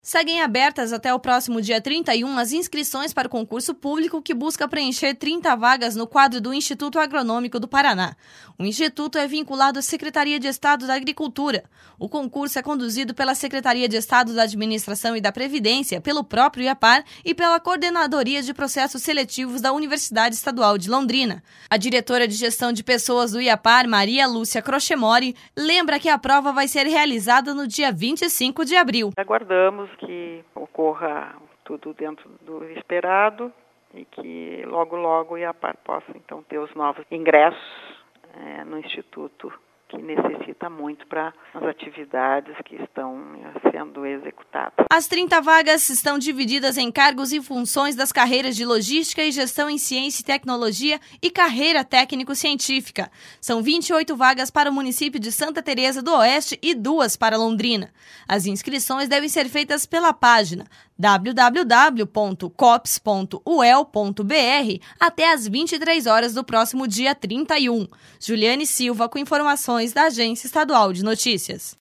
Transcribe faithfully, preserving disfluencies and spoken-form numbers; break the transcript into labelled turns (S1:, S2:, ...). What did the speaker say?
S1: Seguem abertas até o próximo dia trinta e um as inscrições para o concurso público que busca preencher trinta vagas no quadro do Instituto Agronômico do Paraná. O Instituto é vinculado à Secretaria de Estado da Agricultura. O concurso é conduzido pela Secretaria de Estado da Administração e da Previdência, pelo próprio IAPAR e pela Coordenadoria de Processos Seletivos da Universidade Estadual de Londrina. A diretora de Gestão de Pessoas do IAPAR, Maria Lúcia Crochemori, lembra que a prova vai ser realizada no dia vinte e cinco de abril.
S2: Aguardamos que ocorra tudo dentro do esperado e que logo, logo o IAPAR possa, então, ter os novos ingressos é, no Instituto, que necessita muito para as atividades que estão sendo executadas.
S1: As trinta vagas estão divididas em cargos e funções das carreiras de Logística e Gestão em Ciência e Tecnologia e Carreira Técnico-Científica. São vinte e oito vagas para o município de Santa Teresa do Oeste e duas para Londrina. As inscrições devem ser feitas pela página w w w ponto cops ponto u e l ponto b r até às vinte e três horas do próximo dia trinta e um. Juliane Silva com informações da Agência Estadual de Notícias.